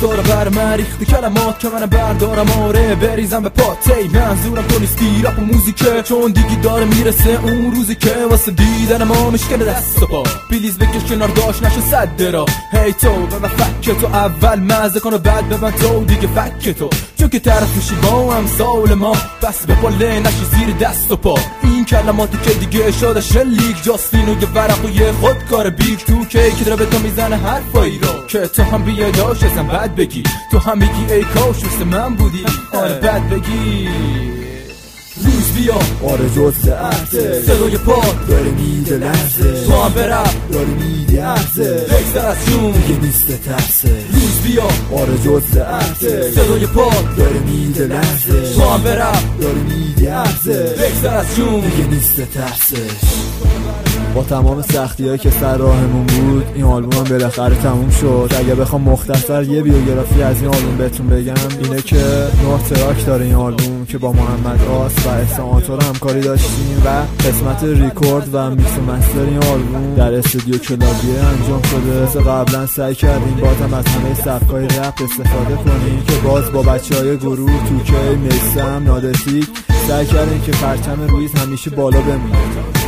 دور بر من ریختی کلمات که من بردارم آره بریزم به پاتی. منظورم تو نیستی رپ و موزیکه، چون دیگه داره میرسه اون روزی که واسه دیدن ما مشکل دست و پا. پلیز بکش کنار داشت نشو صد را. هی تو به فک تو اول مزه کن و بعد به من تو دیگه فک تو، چون که طرف میشی با امثال ما. بس به پله نشی زیر دست و پا. این کلماتی که دیگه شده شلیک جاستین و یه ورق و یه خودکار بیگ تو که داره به تو میزنه حرفایی رو که تو هم بیاداش ازم بد بگی. تو هم بگی ای کاش مثل من بودی آره بد بگی. روز بیا آره جز عرضه صدای پاد داره میده لحظه، تو هم برم داره میده عرضه بگذر از جون دیگه نیست ترسه. روز بیا آره جز عرضه صدای پاد داره میده لحظه، تو هم برم داره میده عرضه بگذر از جون دیگه نیست ترسه. با تمام سختی هایی که سر راهمون بود این آلبوم هم بالاخره تموم شد. اگه بخوام مختصر یه بیوگرافی از این آلبوم بهتون بگم اینه که 9 تراک داره این آلبوم که با محمد آس و احسان آتور همکاری داشتیم و قسمت ریکورد و میکس و مستر این آلبوم در استودیو کلاویه انجام شده. مثل قبلا سعی کردیم باز هم از همه سبکای رپ استفاده کنیم که باز با بچهای گروه توکی، میسم، نادسیک سعی کردیم که پرچم رویز همیشه بالا بمونه.